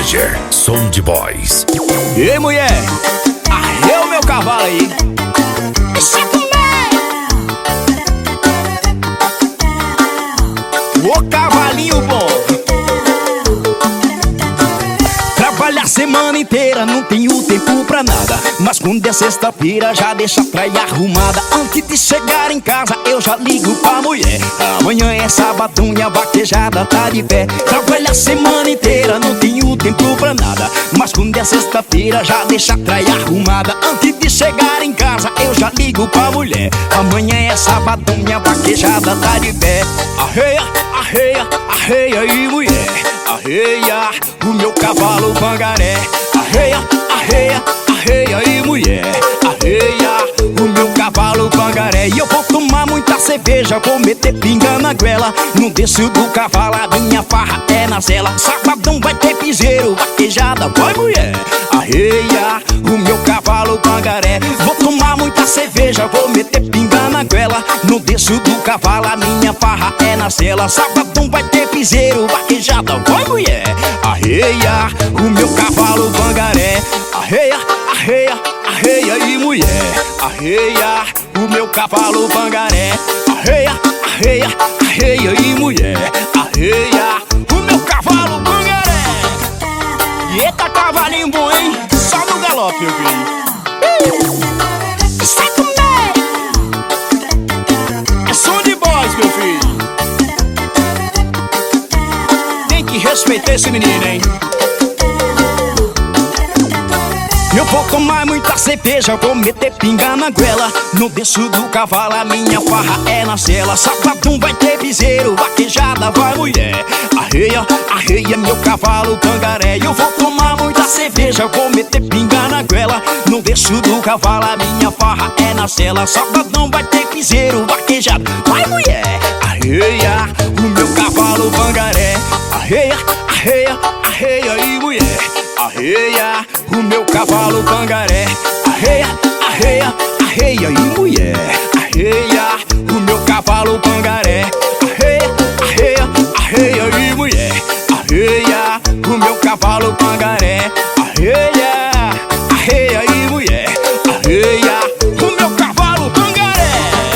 Manager, Som de Boys. Ei, mulher, arreia o meu cavalo aí. Ô cavalinho bom. Trabalha a semana inteira, não tenho tempo pra nada. Mas quando é sexta-feira já deixa a praia arrumada. Antes de chegar em casa eu já ligo pra mulher. Amanhã é sabadão e a vaquejada tá de pé. Trabalha a semana inteira, não tenho tempo pra nada. Mas quando é sexta-feira já deixa a praia arrumada. Antes de chegar em casa eu já ligo pra mulher. Amanhã é sabadão e a vaquejada tá de pé. Arreia, arreia, arreia aí, mulher. Arreia o meu cavalo pangaré. Arreia, arreia, arreia aí, mulher. Arreia o meu cavalo pangaré. E eu vou tomar muita cerveja, vou meter pinga na goela. Não desço do cavalo, a minha farra é na cela. Sabadão vai ter piseiro, vaquejada, vai, mulher. Arreia o meu cavalo pangaré. Vou tomar muita cerveja, vou meter pinga na goela. Não desço do cavalo, a minha farra é na cela. Sabadão vai ter piseiro, vaquejada, vai, mulher. Arreia o meu cavalo pangaré. Arreia, arreia, arreia aí, mulher. Arreia o meu cavalo pangaré. Arreia, arreia, arreia aí, mulher. Arreia o meu cavalo pangaré. E eita cavalinho bom, hein? Só no galope, meu filho. Sai comer. É som de boys, meu filho. Tem que respeitar esse menino, hein? Eu vou tomar muita cerveja, vou meter pinga na goela. No desço do cavalo, a minha farra é na cela. Sabadão vai ter piseiro, vaquejada, vai, mulher. Arreia, arreia meu cavalo pangaré. Eu vou tomar muita cerveja, vou meter pinga na goela. No desço do cavalo, a minha farra é na cela. Sabadão vai ter piseiro, vaquejada, vai, mulher. Arreia o meu cavalo pangaré. Arreia, arreia, arreia aí, mulher. Arreia o meu cavalo pangaré. Arreia, arreia, arreia aí, mulher. Arreia o meu cavalo pangaré. Arreia, arreia, arreia aí, mulher. Arreia o meu cavalo pangaré. Arreia, arreia aí, mulher. Arreia o meu cavalo pangaré.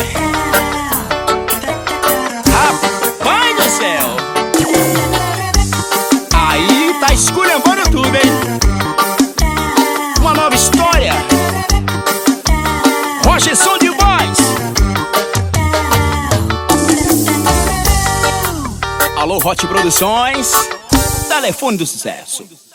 Rapaz do céu, aí tá esculhambando tudo, hein? Uma nova história. Roger Som de Boys. Alô, Hot Produções. Telefone do sucesso.